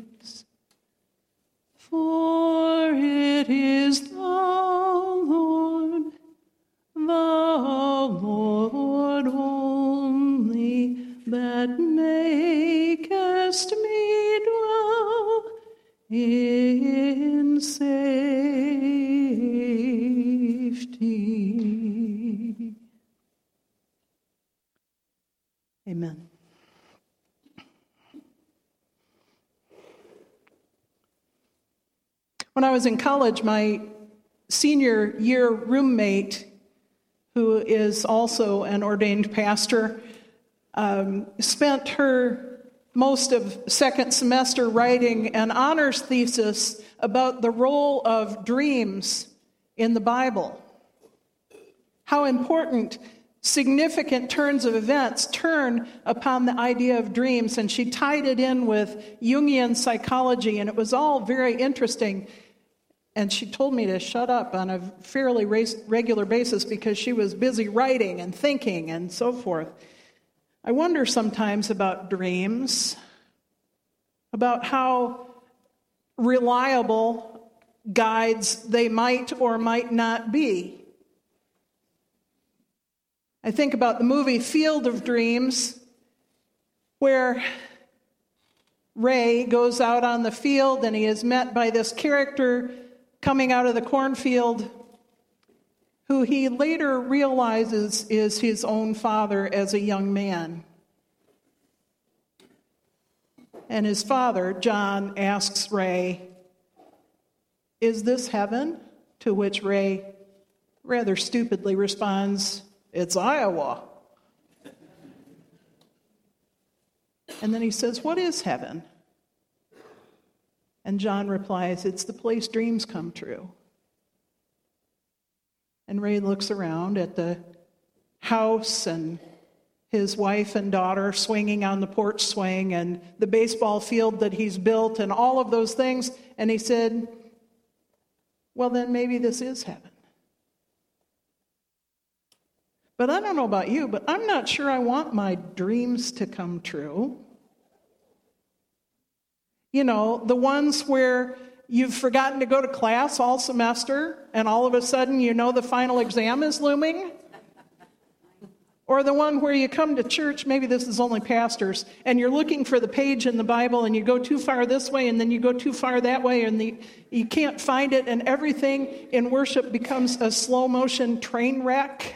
For it is the Lord only, that makest me dwell in safety. Amen. When I was in college, my senior year roommate, who is also an ordained pastor, spent her most of second semester writing an honors thesis about the role of dreams in the Bible. How important significant turns of events turn upon the idea of dreams, and she tied it in with Jungian psychology, and it was all very interesting. And she told me to shut up on a fairly regular basis because she was busy writing and thinking and so forth. I wonder sometimes about dreams, about how reliable guides they might or might not be. I think about the movie Field of Dreams, where Ray goes out on the field and he is met by this character coming out of the cornfield, who he later realizes is his own father as a young man. And his father, John, asks Ray, "Is this heaven?" To which Ray rather stupidly responds, "It's Iowa." And then he says, "What is heaven?" And John replies, "It's the place dreams come true." And Ray looks around at the house and his wife and daughter swinging on the porch swing and the baseball field that he's built and all of those things. And he said, "Well, then maybe this is heaven." But I don't know about you, but I'm not sure I want my dreams to come true. You know, the ones where you've forgotten to go to class all semester and all of a sudden you know the final exam is looming. Or the one where you come to church, maybe this is only pastors, and you're looking for the page in the Bible and you go too far this way and then you go too far that way and you can't find it and everything in worship becomes a slow motion train wreck.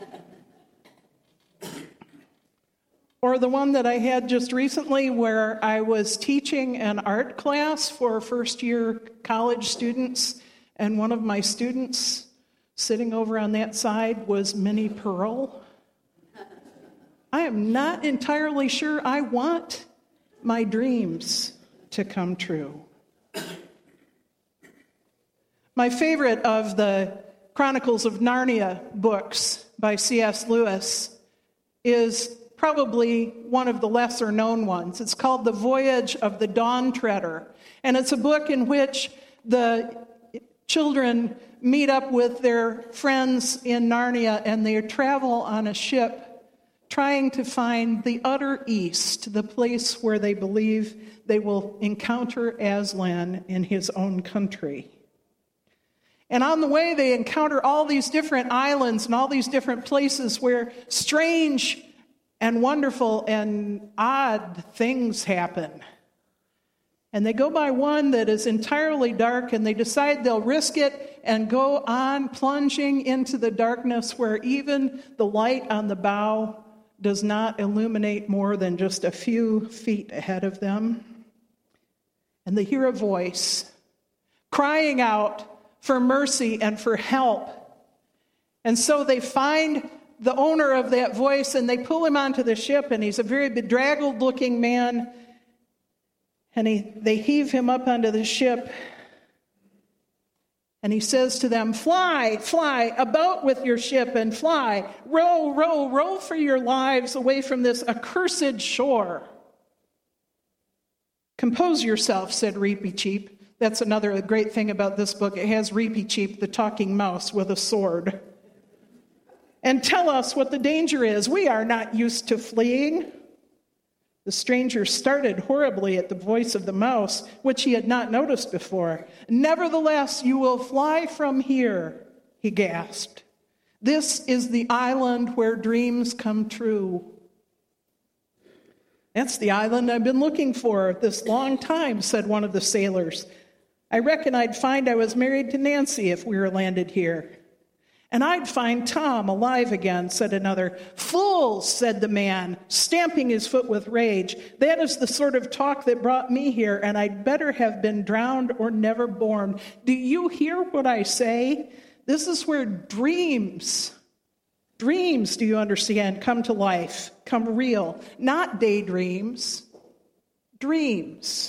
Or the one that I had just recently where I was teaching an art class for first-year college students, and one of my students sitting over on that side was Minnie Pearl. I am not entirely sure I want my dreams to come true. My favorite of the Chronicles of Narnia books by C.S. Lewis is probably one of the lesser known ones. It's called The Voyage of the Dawn Treader. And it's a book in which the children meet up with their friends in Narnia and they travel on a ship trying to find the utter east, the place where they believe they will encounter Aslan in his own country. And on the way they encounter all these different islands and all these different places where strange and wonderful and odd things happen. And they go by one that is entirely dark, and they decide they'll risk it and go on plunging into the darkness where even the light on the bow does not illuminate more than just a few feet ahead of them. And they hear a voice crying out for mercy and for help. And so they find the owner of that voice, and they pull him onto the ship, and he's a very bedraggled-looking man, and they heave him up onto the ship, and he says to them, "Fly, fly, about with your ship, and fly, row, row, row for your lives away from this accursed shore." "Compose yourself," said Reepicheep. That's another great thing about this book. It has Reepicheep, the talking mouse, with a sword. "And tell us what the danger is. We are not used to fleeing." The stranger started horribly at the voice of the mouse, which he had not noticed before. "Nevertheless, you will fly from here," he gasped. "This is the island where dreams come true." "That's the island I've been looking for this long time," said one of the sailors. "I reckon I'd find I was married to Nancy if we were landed here." "And I'd find Tom alive again," said another. "Fools," said the man, stamping his foot with rage. "That is the sort of talk that brought me here, and I'd better have been drowned or never born. Do you hear what I say? This is where dreams, do you understand, come to life, come real. Not daydreams, dreams."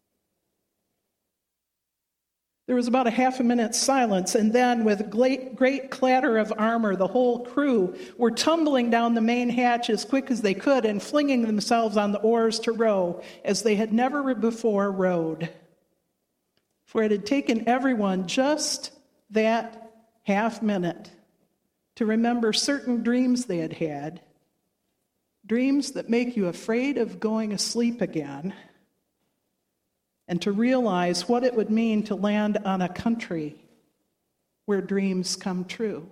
There was about a half a minute's silence, and then, with great clatter of armor, the whole crew were tumbling down the main hatch as quick as they could and flinging themselves on the oars to row as they had never before rowed. For it had taken everyone just that half minute to remember certain dreams they had had, dreams that make you afraid of going asleep again, and to realize what it would mean to land on a country where dreams come true.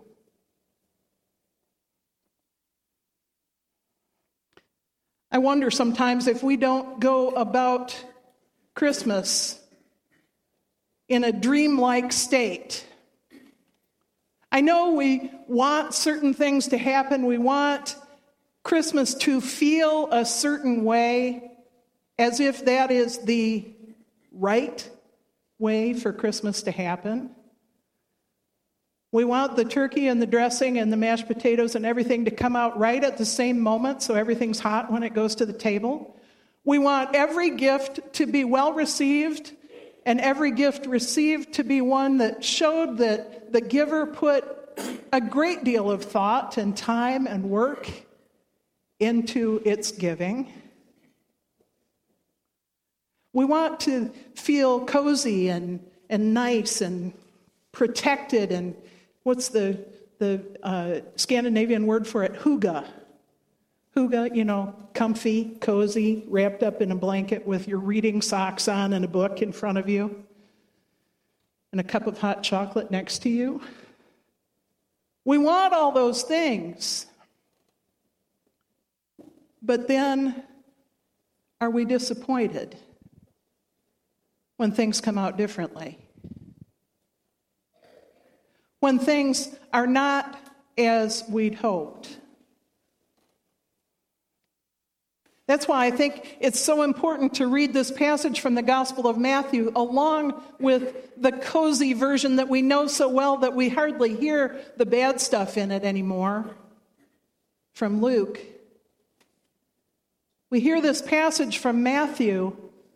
I wonder sometimes if we don't go about Christmas in a dreamlike state. I know we want certain things to happen. We want Christmas to feel a certain way, as if that is the right way for Christmas to happen. We want the turkey and the dressing and the mashed potatoes and everything to come out right at the same moment so everything's hot when it goes to the table. We want every gift to be well received and every gift received to be one that showed that the giver put a great deal of thought and time and work into its giving. We want to feel cozy and nice and protected and what's the Scandinavian word for it? Hygge. Hygge, comfy, cozy, wrapped up in a blanket with your reading socks on and a book in front of you and a cup of hot chocolate next to you. We want all those things. But then, are we disappointed when things come out differently? When things are not as we'd hoped? That's why I think it's so important to read this passage from the Gospel of Matthew along with the cozy version that we know so well that we hardly hear the bad stuff in it anymore from Luke. We hear this passage from Matthew,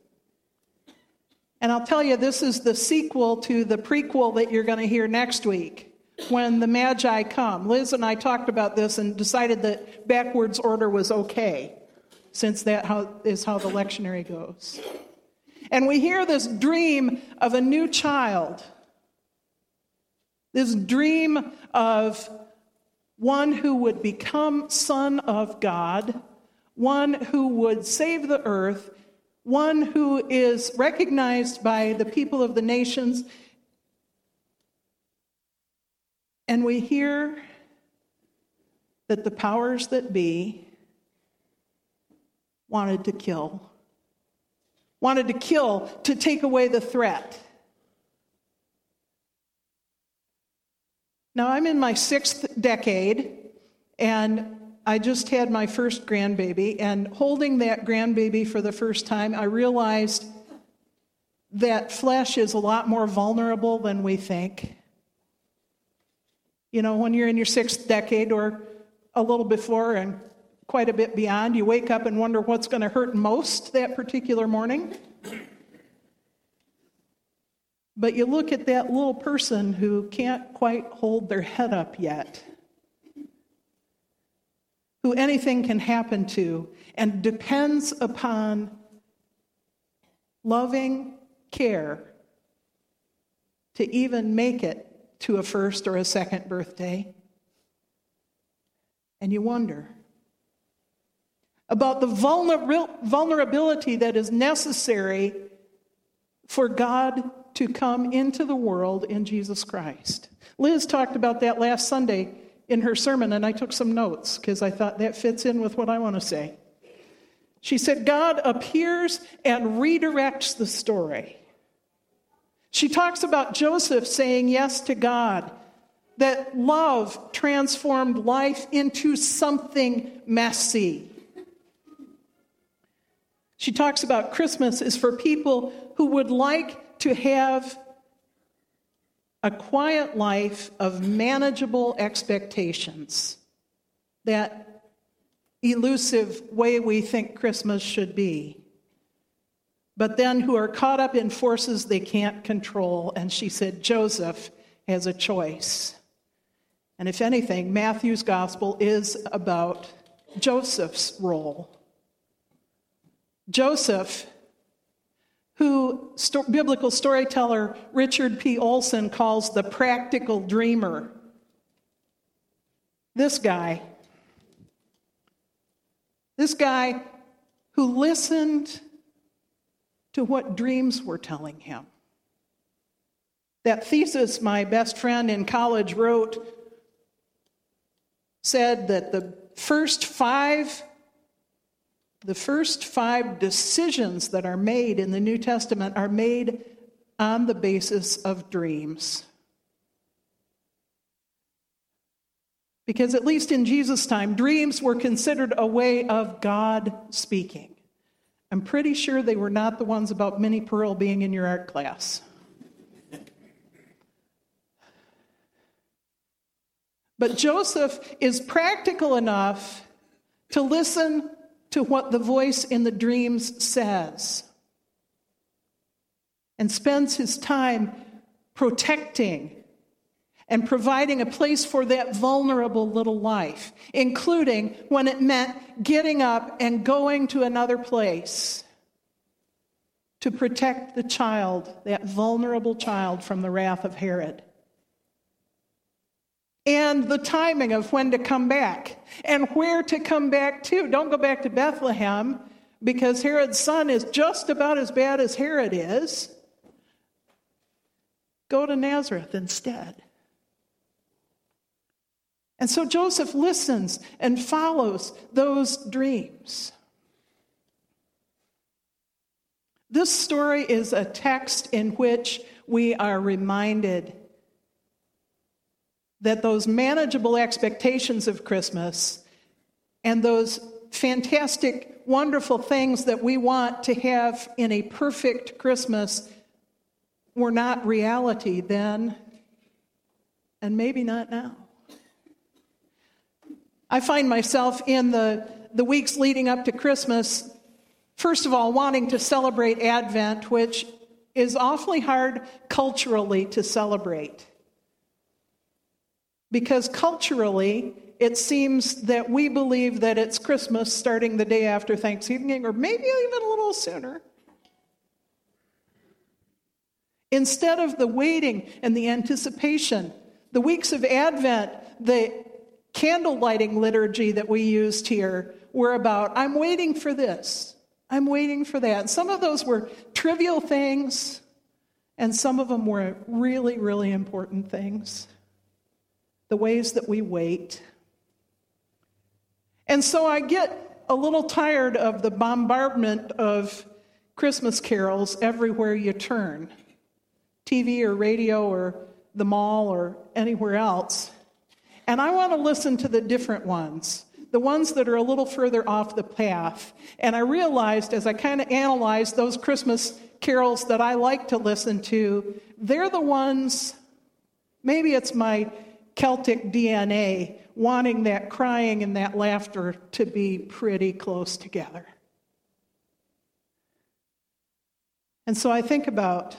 and I'll tell you, this is the sequel to the prequel that you're going to hear next week when the Magi come. Liz and I talked about this and decided that backwards order was okay, since that is how the lectionary goes. And we hear this dream of a new child, this dream of one who would become Son of God, one who would save the earth, one who is recognized by the people of the nations. And we hear that the powers that be wanted to kill, to take away the threat. Now, I'm in my 6th decade, and I just had my first grandbaby, and holding that grandbaby for the first time, I realized that flesh is a lot more vulnerable than we think. When you're in your 6th decade or a little before and quite a bit beyond, you wake up and wonder what's going to hurt most that particular morning. But you look at that little person who can't quite hold their head up yet, who anything can happen to, and depends upon loving care to even make it to a first or a second birthday. And you wonder, about the vulnerability that is necessary for God to come into the world in Jesus Christ. Liz talked about that last Sunday in her sermon, and I took some notes because I thought that fits in with what I want to say. She said, God appears and redirects the story. She talks about Joseph saying yes to God, that love transformed life into something messy. She talks about Christmas is for people who would like to have a quiet life of manageable expectations, that elusive way we think Christmas should be, but then who are caught up in forces they can't control. And she said Joseph has a choice. And if anything, Matthew's gospel is about Joseph's role. Joseph, who biblical storyteller Richard P. Olson calls the practical dreamer. This guy who listened to what dreams were telling him. That thesis my best friend in college wrote said that the first five decisions that are made in the New Testament are made on the basis of dreams. Because at least in Jesus' time, dreams were considered a way of God speaking. I'm pretty sure they were not the ones about Minnie Pearl being in your art class. But Joseph is practical enough to listen to what the voice in the dreams says, and spends his time protecting and providing a place for that vulnerable little life, including when it meant getting up and going to another place to protect the child, that vulnerable child, from the wrath of Herod. And the timing of when to come back and where to come back to. Don't go back to Bethlehem because Herod's son is just about as bad as Herod is. Go to Nazareth instead. And so Joseph listens and follows those dreams. This story is a text in which we are reminded that those manageable expectations of Christmas and those fantastic, wonderful things that we want to have in a perfect Christmas were not reality then, and maybe not now. I find myself in the weeks leading up to Christmas, first of all, wanting to celebrate Advent, which is awfully hard culturally to celebrate. Because culturally, it seems that we believe that it's Christmas starting the day after Thanksgiving, or maybe even a little sooner. Instead of the waiting and the anticipation, the weeks of Advent, the candle lighting liturgy that we used here were about, I'm waiting for this, I'm waiting for that. And some of those were trivial things, and some of them were really, really important things. The ways that we wait. And so I get a little tired of the bombardment of Christmas carols everywhere you turn. TV or radio or the mall or anywhere else. And I want to listen to the different ones, the ones that are a little further off the path. And I realized as I kind of analyzed those Christmas carols that I like to listen to, they're the ones, maybe it's my Celtic DNA, wanting that crying and that laughter to be pretty close together. And so I think about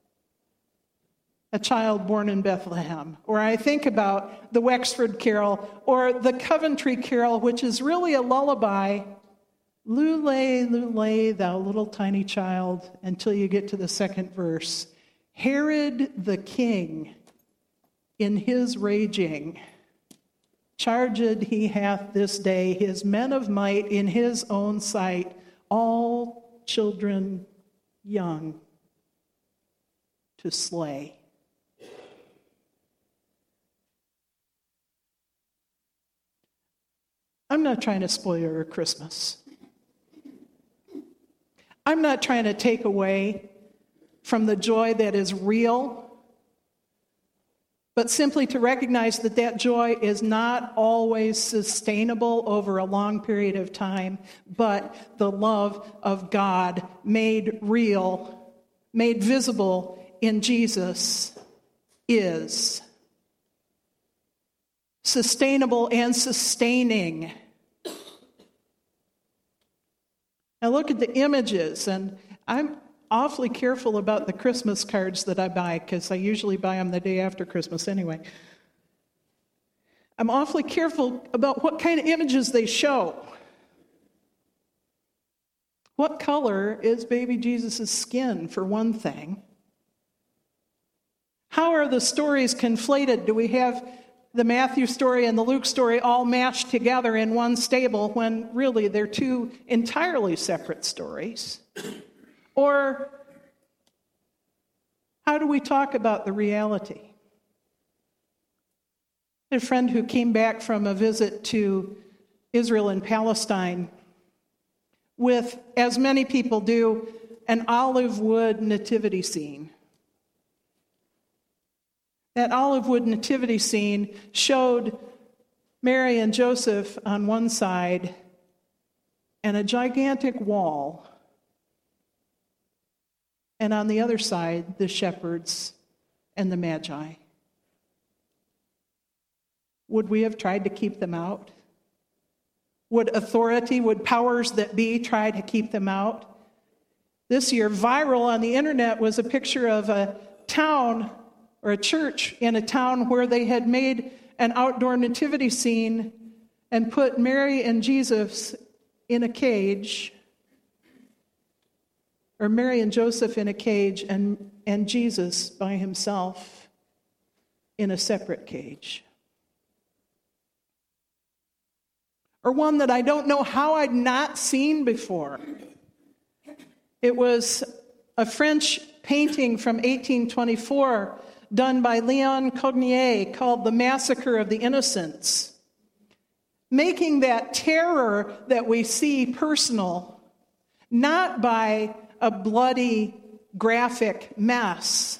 a child born in Bethlehem, or I think about the Wexford Carol, or the Coventry Carol, which is really a lullaby. Lulay, lulay, thou little tiny child, until you get to the second verse. Herod the king, in his raging, Charged he hath this day his men of might in his own sight, all children young to slay. I'm not trying to spoil your Christmas. I'm not trying to take away from the joy that is real, but simply to recognize that that joy is not always sustainable over a long period of time, but the love of God made real, made visible in Jesus is sustainable and sustaining. Now look at the images, and I'm awfully careful about the Christmas cards that I buy, because I usually buy them the day after Christmas anyway. I'm awfully careful about what kind of images they show. What color is baby Jesus' skin, for one thing? How are the stories conflated? Do we have the Matthew story and the Luke story all mashed together in one stable when really they're two entirely separate stories? Or how do we talk about the reality? I had a friend who came back from a visit to Israel and Palestine with, as many people do, an olive wood nativity scene. That olive wood nativity scene showed Mary and Joseph on one side and a gigantic wall, and on the other side, the shepherds and the Magi. Would we have tried to keep them out? Would authority, would powers that be try to keep them out? This year, viral on the internet was a picture of a town or a church in a town where they had made an outdoor nativity scene and put Mary and Jesus in a cage, or Mary and Joseph in a cage, and Jesus by himself in a separate cage. Or one that I don't know how I'd not seen before. It was a French painting from 1824 done by Leon Cogniet called The Massacre of the Innocents, making that terror that we see personal, not by a bloody, graphic mess,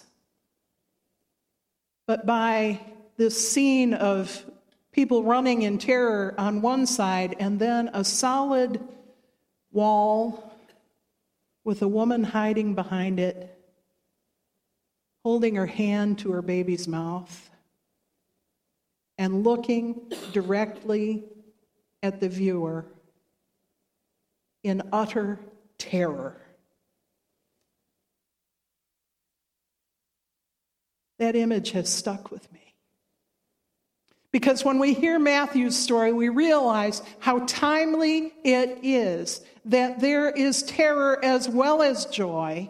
but by this scene of people running in terror on one side, and then a solid wall with a woman hiding behind it, holding her hand to her baby's mouth and looking directly at the viewer in utter terror. That image has stuck with me. Because when we hear Matthew's story, we realize how timely it is that there is terror as well as joy,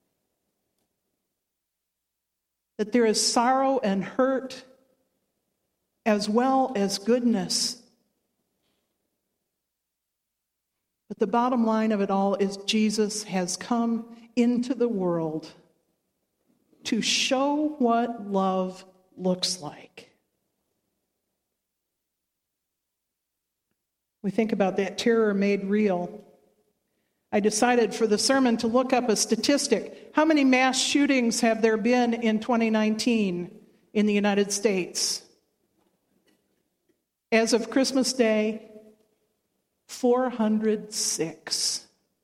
that there is sorrow and hurt as well as goodness. But the bottom line of it all is Jesus has come into the world to show what love looks like. We think about that terror made real. I decided for the sermon to look up a statistic. How many mass shootings have there been in 2019 in the United States? As of Christmas Day, 406.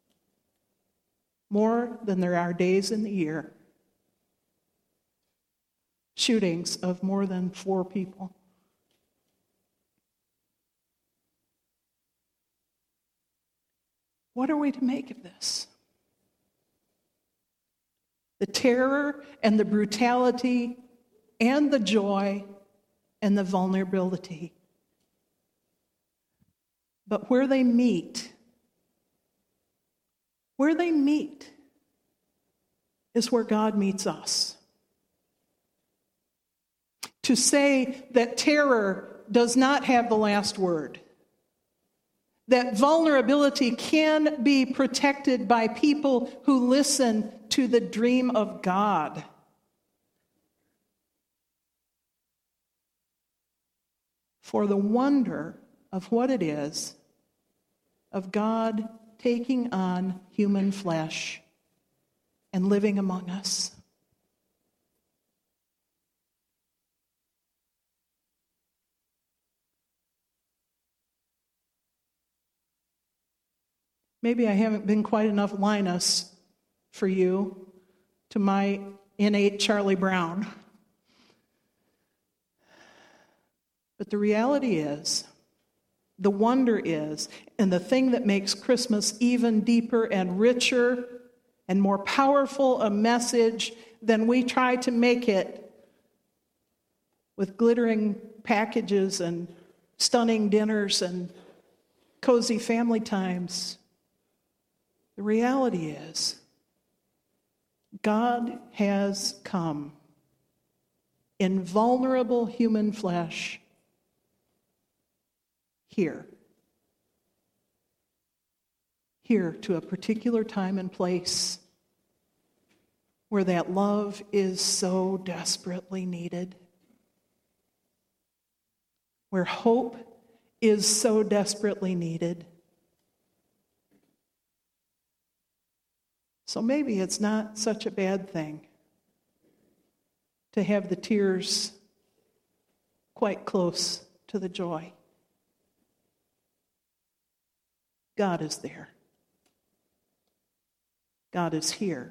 More than there are days in the year. Shootings of more than 4 people. What are we to make of this? The terror and the brutality and the joy and the vulnerability. But where they meet is where God meets us. To say that terror does not have the last word. That vulnerability can be protected by people who listen to the dream of God. For the wonder of what it is of God taking on human flesh and living among us. Maybe I haven't been quite enough Linus for you to my innate Charlie Brown. But the reality is, the wonder is, and the thing that makes Christmas even deeper and richer and more powerful a message than we try to make it with glittering packages and stunning dinners and cozy family times. The reality is, God has come in vulnerable human flesh here to a particular time and place where that love is so desperately needed, where hope is so desperately needed. So maybe it's not such a bad thing to have the tears quite close to the joy. God is there. God is here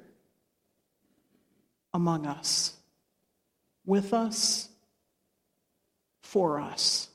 among us, with us, for us.